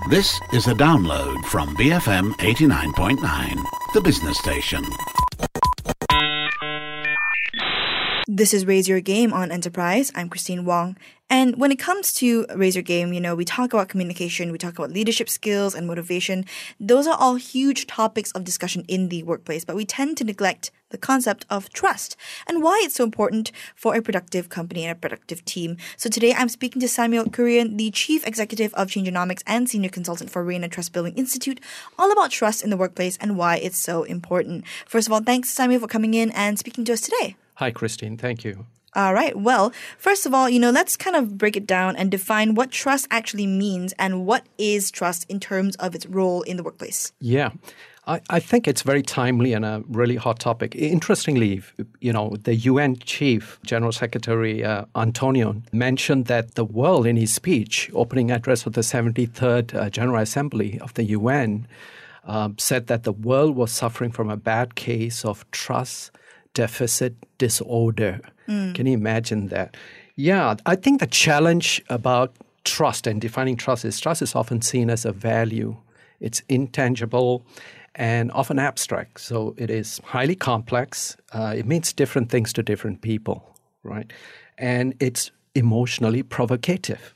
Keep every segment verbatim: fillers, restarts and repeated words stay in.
This is a download from B F M eighty-nine point nine, the business station. This is Raise Your Game on Enterprise. I'm Christine Wong. And when it comes to Raise Your Game, you know, we talk about communication, we talk about leadership skills and motivation. Those are all huge topics of discussion in the workplace, but we tend to neglect the concept of trust and why it's so important for a productive company and a productive team. So today I'm speaking to Samuel Kurian, the Chief Executive of Changeonomics and Senior Consultant for Rain and Trust Building Institute, all about trust in the workplace and why it's so important. First of all, thanks, Samuel, for coming in and speaking to us today. Hi, Christine. Thank you. All right. Well, first of all, you know, let's kind of break it down and define what trust actually means and what is trust in terms of its role in the workplace. Yeah. I, I think it's very timely and a really hot topic. Interestingly, you know, the U N Chief General Secretary uh, Antonio mentioned that the world in his speech, opening address of the seventy-third uh, General Assembly of the U N, uh, said that the world was suffering from a bad case of trust deficit disorder. Mm. Can you imagine that? Yeah, I think the challenge about trust and defining trust is trust is often seen as a value. It's intangible and often abstract. So it is highly complex. Uh, it means different things to different people, right? And it's emotionally provocative.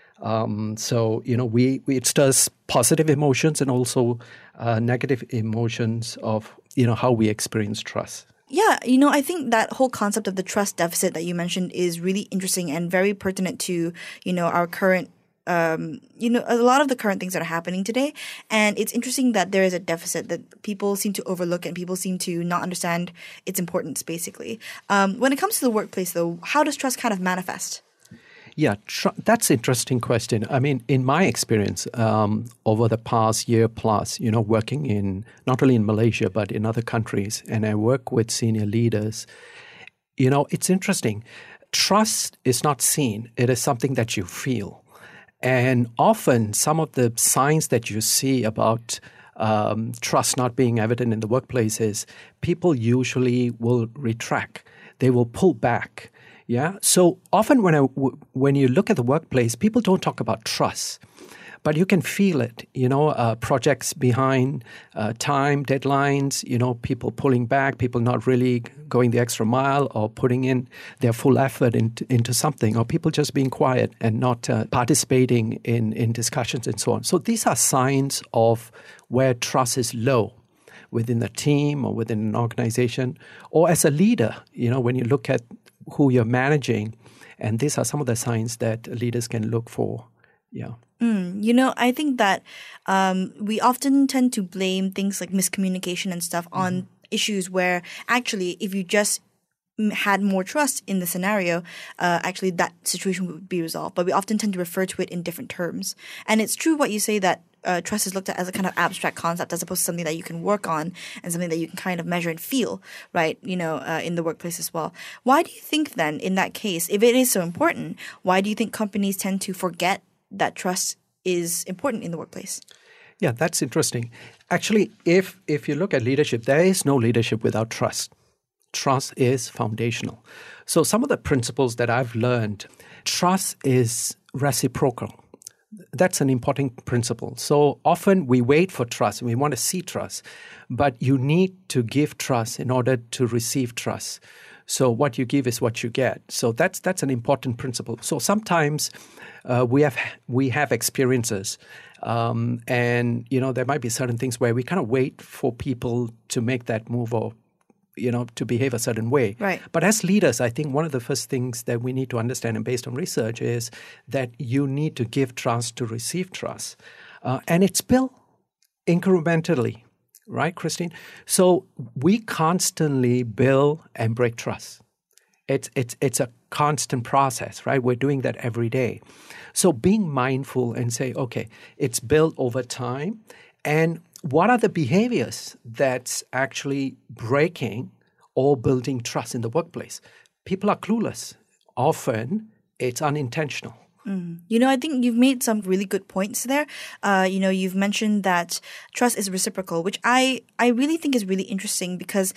Um, so, you know, we, we it stirs positive emotions and also uh, negative emotions of, you know, how we experience trust. Yeah, you know, I think that whole concept of the trust deficit that you mentioned is really interesting and very pertinent to, you know, our current, um, you know, a lot of the current things that are happening today. And it's interesting that there is a deficit that people seem to overlook and people seem to not understand its importance, basically. Um, when it comes to the workplace, though, how does trust kind of manifest? Yeah, tr- that's an interesting question. I mean, in my experience, um, over the past year plus, you know, working in not only in Malaysia, but in other countries, and I work with senior leaders, you know, it's interesting. Trust is not seen. It is something that you feel. And often some of the signs that you see about um, trust not being evident in the workplace is people usually will retract. They will pull back. Yeah. So often when I, when you look at the workplace, people don't talk about trust, but you can feel it. You know, uh, projects behind, uh, time, deadlines, you know, people pulling back, people not really going the extra mile or putting in their full effort into, into something, or people just being quiet and not uh, participating in, in discussions and so on. So these are signs of where trust is low within the team or within an organization or as a leader. You know, when you look at who you're managing. And these are some of the signs that leaders can look for. Yeah. Mm, you know, I think that um, we often tend to blame things like miscommunication and stuff on mm-hmm. issues where actually if you just had more trust in the scenario, uh, actually that situation would be resolved. But we often tend to refer to it in different terms. And it's true what you say that Uh, trust is looked at as a kind of abstract concept as opposed to something that you can work on and something that you can kind of measure and feel, right, you know, uh, in the workplace as well. Why do you think then, in that case, if it is so important, why do you think companies tend to forget that trust is important in the workplace? Yeah, that's interesting. Actually, if if you look at leadership, there is no leadership without trust. Trust is foundational. So some of the principles that I've learned, trust is reciprocal. That's an important principle. So often we wait for trust and we want to see trust, but you need to give trust in order to receive trust. So what you give is what you get. So that's that's an important principle. So sometimes uh, we have we have experiences, um, and you know there might be certain things where we kind of wait for people to make that move or you know, to behave a certain way. Right. But as leaders, I think one of the first things that we need to understand, and based on research, is that you need to give trust to receive trust. Uh, and it's built incrementally, right, Christine? So we constantly build and break trust. It's, it's, it's a constant process, right? We're doing that every day. So being mindful and say, okay, it's built over time, and what are the behaviors that's actually breaking or building trust in the workplace? People are clueless. Often, it's unintentional. Mm. You know, I think you've made some really good points there. Uh, you know, you've mentioned that trust is reciprocal, which I, I really think is really interesting because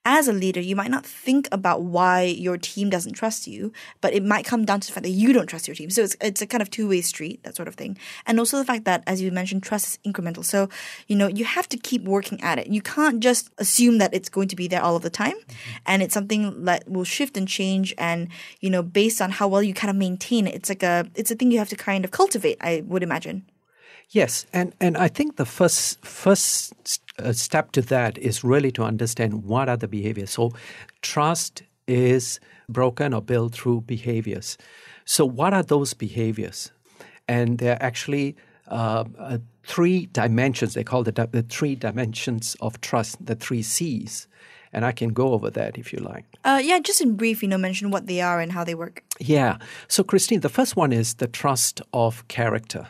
as a leader, you might not think about why your team doesn't trust you, but it might come down to the fact that you don't trust your team. So it's it's a kind of two-way street, that sort of thing. And also the fact that, as you mentioned, trust is incremental. So, you know, you have to keep working at it. You can't just assume that it's going to be there all of the time. Mm-hmm. And it's something that will shift and change. And, you know, based on how well you kind of maintain it, it's like a it's a thing you have to kind of cultivate, I would imagine. Yes, and, and I think the first first uh, step to that is really to understand what are the behaviors. So trust is broken or built through behaviors. So what are those behaviors? And they're actually uh, uh, three dimensions. They call the, the three dimensions of trust, the three C's. And I can go over that if you like. Uh, yeah, just in brief, you know, mention what they are and how they work. Yeah. So Christine, the first one is the trust of character.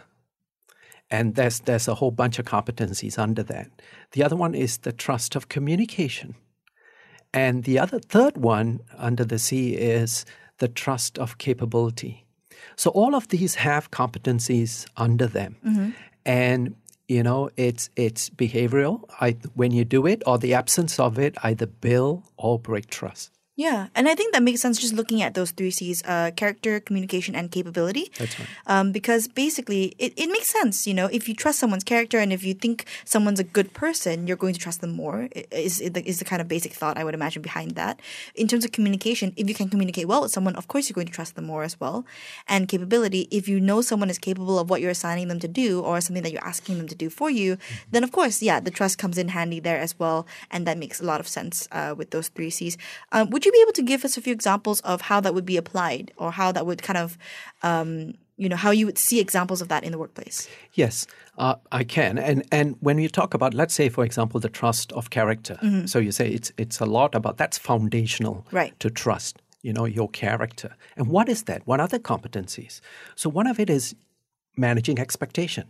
And there's there's a whole bunch of competencies under that. The other one is the trust of communication. And the other third one under the C is the trust of capability. So all of these have competencies under them. Mm-hmm. And, you know, it's it's behavioral. I, when you do it or the absence of it, either build or break trust. Yeah, and I think that makes sense just looking at those three C's, uh, character, communication, and capability. That's right. Um, because basically, it, it makes sense, you know, if you trust someone's character and if you think someone's a good person, you're going to trust them more, is, is the kind of basic thought I would imagine behind that. In terms of communication, if you can communicate well with someone, of course you're going to trust them more as well. And capability, if you know someone is capable of what you're assigning them to do or something that you're asking them to do for you, mm-hmm. then of course, yeah, the trust comes in handy there as well. And that makes a lot of sense uh, with those three C's. Um, would you be able to give us a few examples of how that would be applied or how that would kind of, um, you know, how you would see examples of that in the workplace? Yes, uh, I can. And and when you talk about, let's say, for example, the trust of character. Mm-hmm. So you say it's it's a lot about, that's foundational right. to trust, you know, your character. And what is that? What are the competencies? So one of it is managing expectation.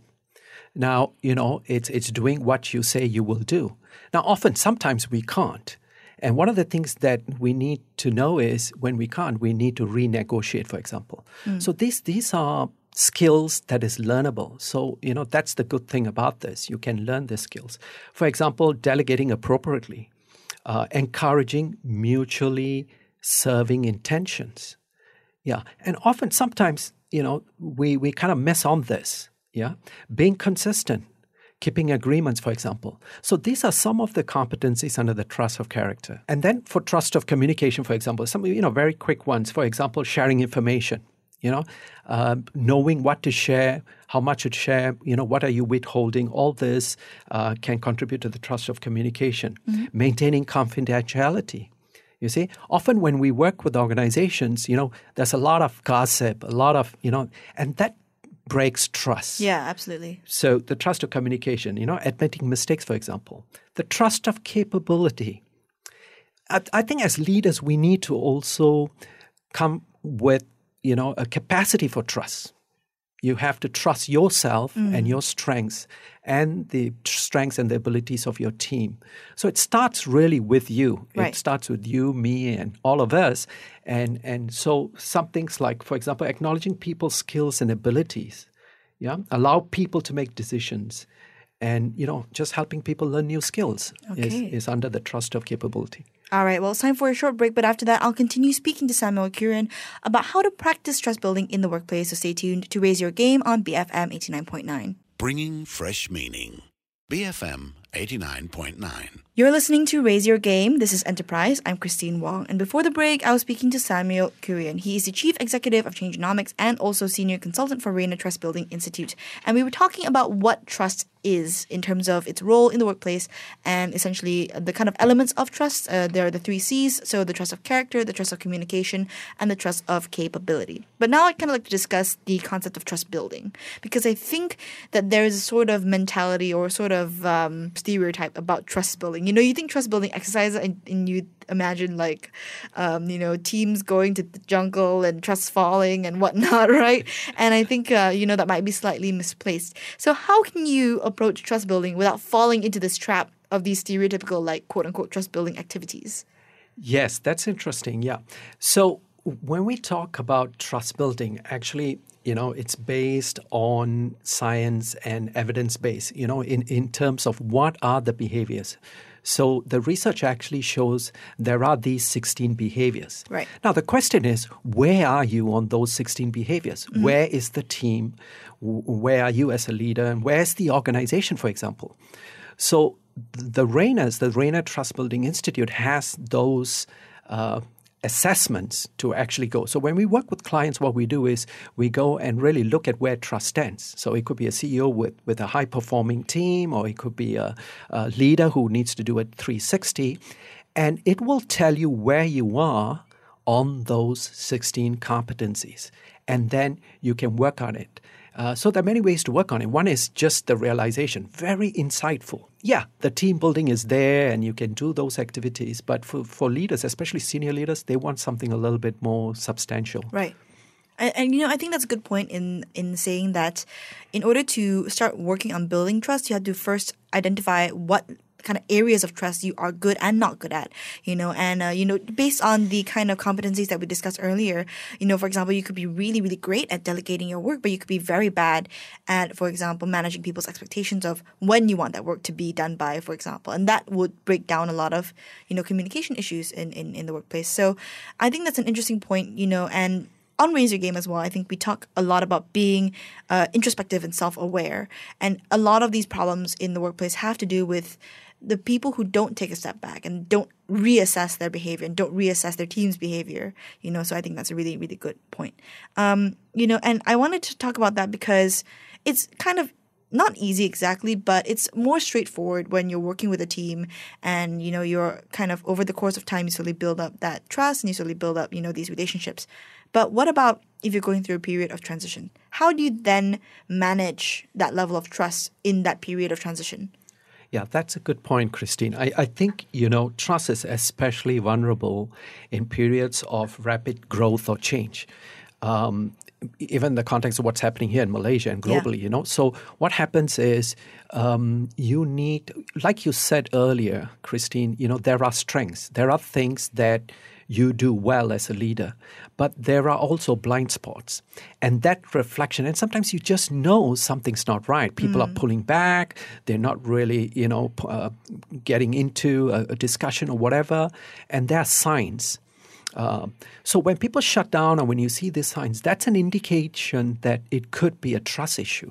Now, you know, it's it's doing what you say you will do. Now, often, sometimes we can't. And one of the things that we need to know is when we can't, we need to renegotiate, for example. Mm. So these these are skills that is learnable. So, you know, that's the good thing about this. You can learn the skills. For example, delegating appropriately, uh, encouraging mutually serving intentions. Yeah. And often, sometimes, you know, we, we kind of mess on this. Yeah. Being consistent. Keeping agreements, for example. So these are some of the competencies under the trust of character. And then for trust of communication, for example, some, you know, very quick ones. For example, sharing information, you know, uh, knowing what to share, how much to share, you know, what are you withholding? All this uh, can contribute to the trust of communication. Mm-hmm. Maintaining confidentiality. You see, often when we work with organizations, you know, there's a lot of gossip, a lot of, you know, and that breaks trust. Yeah, absolutely. So the trust of communication, you know, admitting mistakes, for example. The trust of capability. I, I think as leaders, we need to also come with, you know, a capacity for trust. You have to trust yourself mm. and your strengths and the strengths and the abilities of your team. So it starts really with you. Right. It starts with you, me, and all of us. And and so some things like, for example, acknowledging people's skills and abilities. Yeah, allow people to make decisions. And, you know, just helping people learn new skills okay. is, is under the trust of capability. All right, well, it's time for a short break, but after that, I'll continue speaking to Samuel Kurian about how to practice trust building in the workplace. So stay tuned to Raise Your Game on B F M eighty-nine point nine. Bringing fresh meaning. B F M eighty-nine point nine. You're listening to Raise Your Game. This is Enterprise. I'm Christine Wong. And before the break, I was speaking to Samuel Kurian. He is the Chief Executive of Changeonomics and also Senior Consultant for Rainer Trust Building Institute. And we were talking about what trust is in terms of its role in the workplace and essentially the kind of elements of trust. Uh, there are the three C's, so the trust of character, the trust of communication, and the trust of capability. But now I'd kind of like to discuss the concept of trust building because I think that there's a sort of mentality or sort of um, stereotype about trust building. You know, you think trust building exercises and, and you imagine like, um, you know, teams going to the jungle and trust falling and whatnot, right? And I think, uh, you know, that might be slightly misplaced. So how can you approach trust building without falling into this trap of these stereotypical, like, quote unquote, trust building activities? Yes, that's interesting. Yeah. So when we talk about trust building, actually, you know, it's based on science and evidence base, you know, in, in terms of what are the behaviors. So the research actually shows there are these sixteen behaviors. Right. Now, the question is, where are you on those sixteen behaviors? Mm-hmm. Where is the team? Where are you as a leader? And where's the organization, for example? So the RAINERS, the RAINER Trust Building Institute, has those uh, assessments to actually go. So when we work with clients, what we do is we go and really look at where trust stands. So it could be a C E O with, with a high-performing team, or it could be a, a leader who needs to do it three sixty. And it will tell you where you are on those sixteen competencies. And then you can work on it. Uh, so there are many ways to work on it. One is just the realization, very insightful. Yeah, the team building is there and you can do those activities. But for, for leaders, especially senior leaders, they want something a little bit more substantial. Right. And, and, you know, I think that's a good point in, in saying that in order to start working on building trust, you have to first identify what kind of areas of trust you are good and not good at, you know, and, uh, you know, based on the kind of competencies that we discussed earlier, you know, for example, you could be really, really great at delegating your work, but you could be very bad at, for example, managing people's expectations of when you want that work to be done by, for example. And that would break down a lot of, you know, communication issues in, in, in the workplace. So I think that's an interesting point, you know, and on Raise Your Game as well, I think we talk a lot about being uh, introspective and self-aware. And a lot of these problems in the workplace have to do with the people who don't take a step back and don't reassess their behavior and don't reassess their team's behavior, you know, so I think that's a really, really good point. Um, you know, and I wanted to talk about that because it's kind of not easy exactly, but it's more straightforward when you're working with a team and, you know, you're kind of over the course of time, you slowly build up that trust and you slowly build up, you know, these relationships. But what about if you're going through a period of transition? How do you then manage that level of trust in that period of transition? Yeah, that's a good point, Christine. I, I think, you know, trust is especially vulnerable in periods of rapid growth or change. Um, even in the context of what's happening here in Malaysia and globally, yeah. you know. So what happens is um, you need, like you said earlier, Christine, you know, there are strengths. There are things that you do well as a leader, but there are also blind spots. And that reflection, and sometimes you just know something's not right. People mm. are pulling back. They're not really, you know, uh, getting into a, a discussion or whatever. And there are signs. Uh, so when people shut down or when you see these signs, that's an indication that it could be a trust issue.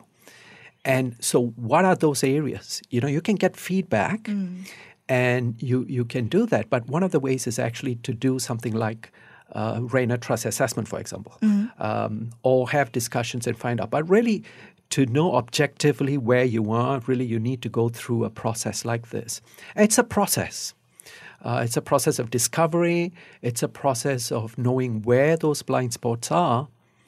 And so what are those areas? You know, you can get feedback mm. and you, you can do that. But one of the ways is actually to do something like uh, RAINER Trust Assessment, for example, mm. um, or have discussions and find out. But really, to know objectively where you are, really you need to go through a process like this. It's a process. Uh, it's a process of discovery. It's a process of knowing where those blind spots are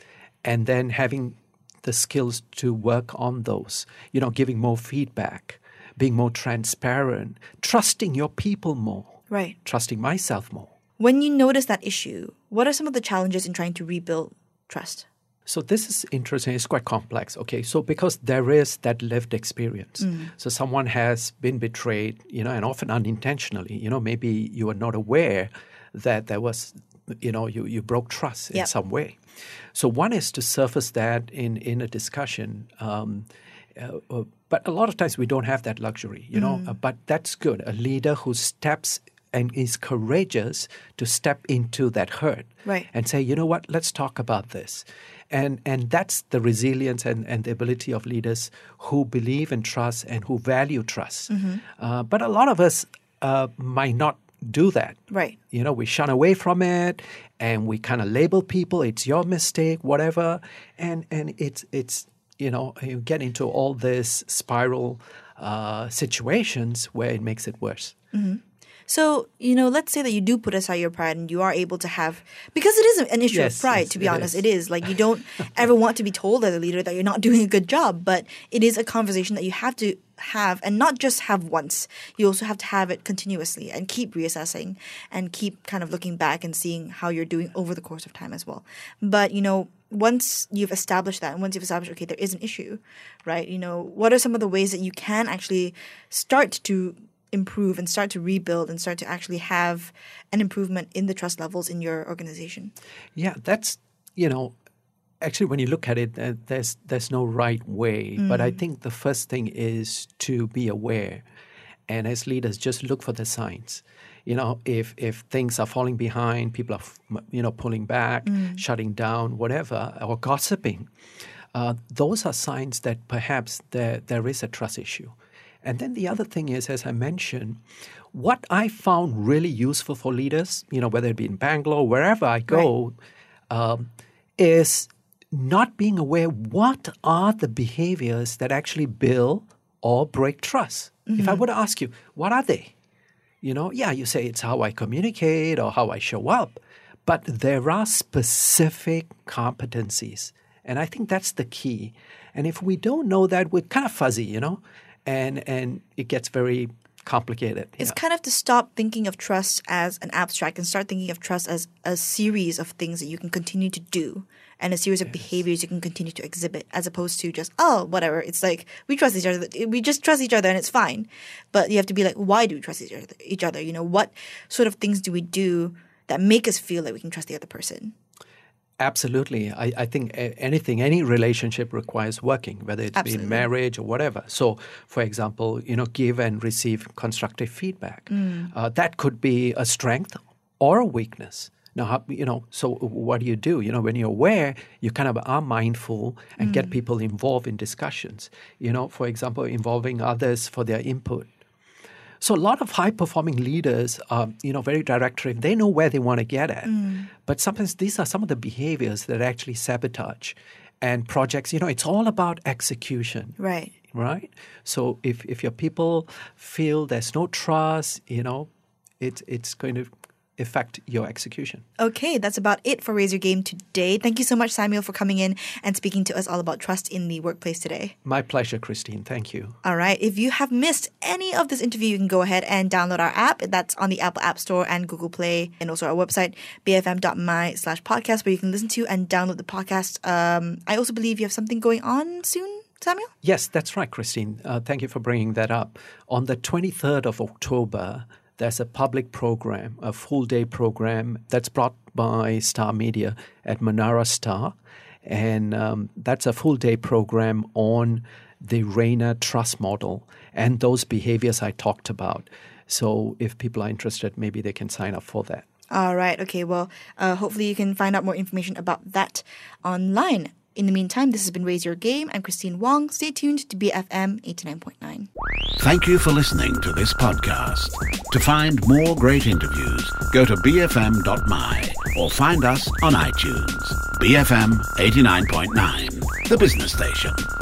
and then having the skills to work on those, you know, giving more feedback, being more transparent, trusting your people more, right? Trusting myself more. When you notice that issue, what are some of the challenges in trying to rebuild trust? So this is interesting. It's quite complex. Okay, so because there is that lived experience. Mm. So someone has been betrayed, you know, and often unintentionally. You know, maybe you are not aware that there was, you know, you, you broke trust in yep. some way. So one is to surface that in, in a discussion. Um, uh, but a lot of times we don't have that luxury, you know. Mm. Uh, but that's good. A leader who steps and is courageous to step into that hurt right. and say, you know what, let's talk about this. And and that's the resilience and, and the ability of leaders who believe in trust and who value trust. Mm-hmm. Uh, but a lot of us uh, might not do that. Right. You know, we shun away from it and we kind of label people, it's your mistake, whatever. And and it's, it's you know, you get into all this spiral uh, situations where it makes it worse. Mm-hmm. So, you know, let's say that you do put aside your pride and you are able to have, because it is an issue yes, of pride, yes, to be it honest, is. it is. Like, you don't ever want to be told as a leader that you're not doing a good job, but it is a conversation that you have to have, and not just have once. You also have to have it continuously and keep reassessing and keep kind of looking back and seeing how you're doing over the course of time as well. But, you know, once you've established that, and once you've established, okay, there is an issue, right? You know, what are some of the ways that you can actually start to improve and start to rebuild and start to actually have an improvement in the trust levels in your organization? Yeah, that's, you know, actually when you look at it, uh, there's there's no right way. Mm. But I think the first thing is to be aware And as leaders, just look for the signs. You know, if if things are falling behind, people are, you know, pulling back, mm. shutting down, whatever, or gossiping, uh, those are signs that perhaps there there is a trust issue. And then the other thing is, as I mentioned, what I found really useful for leaders, you know, whether it be in Bangalore, wherever I go, right. um, is not being aware what are the behaviors that actually build or break trust. Mm-hmm. If I were to ask you, what are they? You know, yeah, you say it's how I communicate or how I show up, but there are specific competencies. And I think that's the key. And if we don't know that, we're kind of fuzzy, you know, and and it gets very complicated. It's yeah. kind of to stop thinking of trust as an abstract and start thinking of trust as a series of things that you can continue to do and a series of yes. behaviors you can continue to exhibit, as opposed to just, oh, whatever. It's like we trust each other. We just trust each other and it's fine. But you have to be like, why do we trust each other? Each other? You know, what sort of things do we do that make us feel like we can trust the other person? Absolutely. I, I think anything, any relationship requires working, whether it's Absolutely. been marriage or whatever. So, for example, you know, give and receive constructive feedback. Mm. Uh, that could be a strength or a weakness. Now, how, you know, so what do you do? You know, when you're aware, you kind of are mindful and mm. get people involved in discussions. You know, for example, involving others for their input. So a lot of high-performing leaders are, you know, very directive. They know where they want to get at. Mm. But sometimes these are some of the behaviors that actually sabotage. And projects, you know, it's all about execution. Right. Right? So if, if your people feel there's no trust, you know, it, it's going to affect your execution. Okay, that's about it for Raise Your Game today. Thank you so much, Samuel, for coming in and speaking to us all about trust in the workplace today. My pleasure, Christine. Thank you. All right. If you have missed any of this interview, you can go ahead and download our app. That's on the Apple App Store and Google Play, and also our website, b f m dot m y slash podcast, where you can listen to and download the podcast. Um, I also believe you have something going on soon, Samuel? Yes, that's right, Christine. Uh, thank you for bringing that up. On the twenty-third of October, there's a public program, a full-day program that's brought by Star Media at Manara Star. And um, that's a full-day program on the Rainer Trust Model and those behaviors I talked about. So if people are interested, maybe they can sign up for that. All right. Okay. Well, uh, hopefully you can find out more information about that online. In the meantime, this has been Raise Your Game. I'm Christine Wong. Stay tuned to B F M eighty-nine point nine. Thank you for listening to this podcast. To find more great interviews, go to b f m dot m y or find us on iTunes. B F M eighty-nine point nine, the business station.